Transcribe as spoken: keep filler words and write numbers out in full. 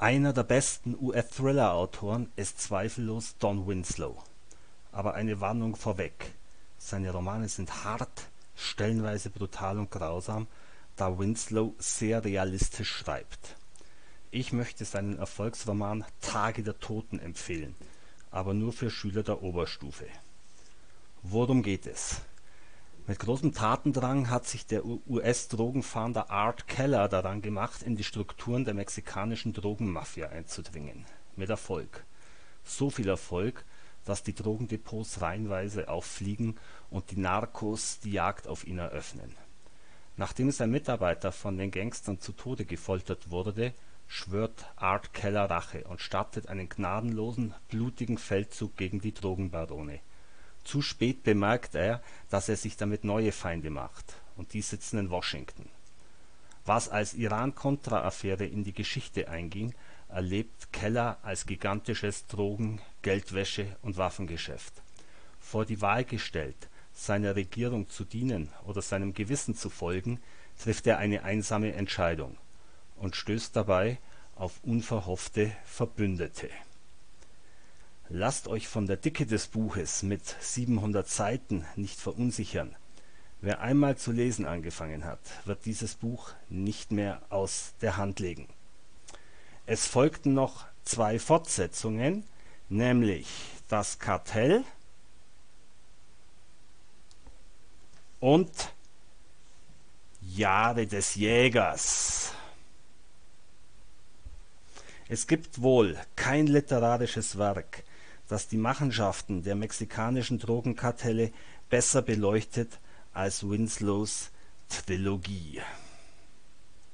Einer der besten U S-Thriller-Autoren ist zweifellos Don Winslow. Aber eine Warnung vorweg: Seine Romane sind hart, stellenweise brutal und grausam, da Winslow sehr realistisch schreibt. Ich möchte seinen Erfolgsroman Tage der Toten empfehlen, aber nur für Schüler der Oberstufe. Worum geht es? Mit großem Tatendrang hat sich der U S-Drogenfahnder Art Keller daran gemacht, in die Strukturen der mexikanischen Drogenmafia einzudringen. Mit Erfolg. So viel Erfolg, dass die Drogendepots reihenweise auffliegen und die Narcos die Jagd auf ihn eröffnen. Nachdem sein Mitarbeiter von den Gangstern zu Tode gefoltert wurde, schwört Art Keller Rache und startet einen gnadenlosen, blutigen Feldzug gegen die Drogenbarone. Zu spät bemerkt er, dass er sich damit neue Feinde macht, und die sitzen in Washington. Was als Iran-Contra-Affäre in die Geschichte einging, erlebt Keller als gigantisches Drogen-, Geldwäsche- und Waffengeschäft. Vor die Wahl gestellt, seiner Regierung zu dienen oder seinem Gewissen zu folgen, trifft er eine einsame Entscheidung und stößt dabei auf unverhoffte Verbündete. Lasst euch von der Dicke des Buches mit siebenhundert Seiten nicht verunsichern. Wer einmal zu lesen angefangen hat, wird dieses Buch nicht mehr aus der Hand legen. Es folgten noch zwei Fortsetzungen, nämlich Das Kartell und Jahre des Jägers. Es gibt wohl kein literarisches Werk, das die Machenschaften der mexikanischen Drogenkartelle besser beleuchtet als Winslows Trilogie.